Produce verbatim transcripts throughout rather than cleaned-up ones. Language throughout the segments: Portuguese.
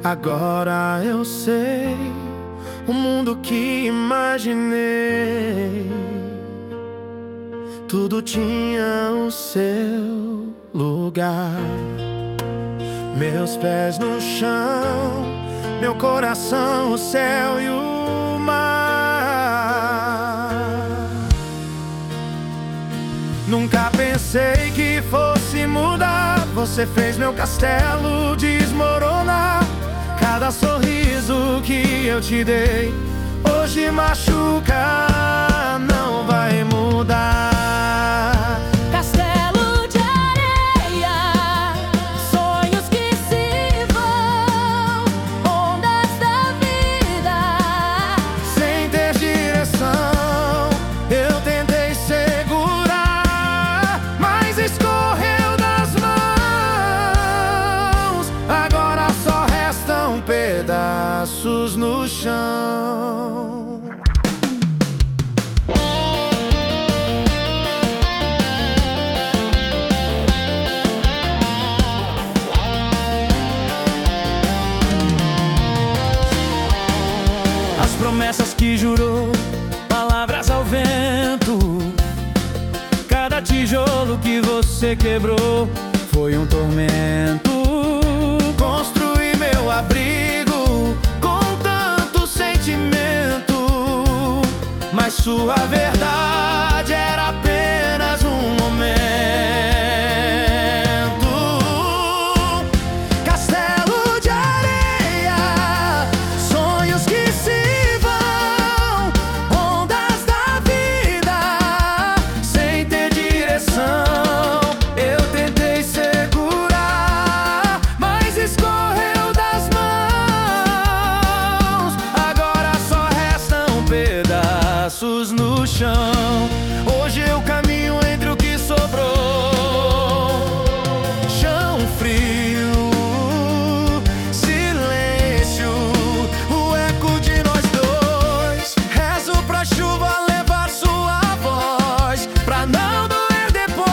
Agora eu sei o mundo que imaginei. Tudo tinha o seu lugar. Meus pés no chão, meu coração, o céu e o mar. Nunca pensei que fosse mudar. Você fez meu castelo desmoronar. Cada sorriso que eu te dei hoje machuca, não vai mudar. Castelo de areia, sonhos que se vão, ondas da vida. Sem ter direção, eu tentei segurar, mas escorreu das mãos. Agora só restam pedaços no chão. As promessas que jurou, palavras ao vento. Cada tijolo que você quebrou foi um tormento. Construí meu abrigo com tanto sentimento, mas sua verdade era apenas um momento. Castelo de areia, sonhos que se vão, ondas da vida. Sem ter direção, eu tentei segurar, mas escorreu das mãos. Agora só restam pedaços no chão. Hoje eu caminho entre o que sobrou. Chão frio, silêncio, o eco de nós dois. Rezo pra chuva levar sua voz, pra não doer depois.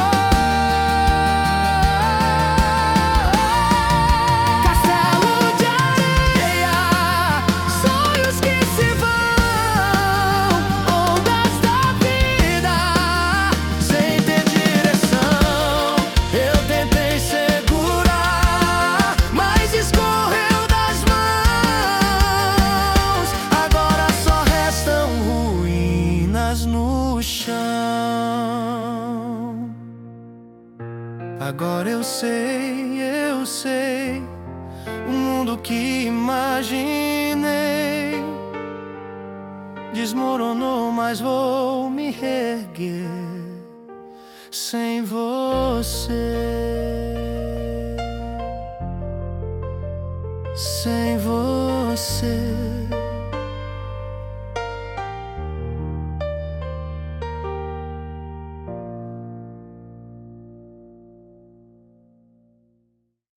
Castelo de areia, sonhos que se vão, ondas da vida. Sem ter direção, eu tentei segurar, mas escorreu das mãos. Agora só restam ruínas no chão. Agora eu sei, eu sei o mundo que imaginei desmoronou, mas vou me reerguer sem você, sem você.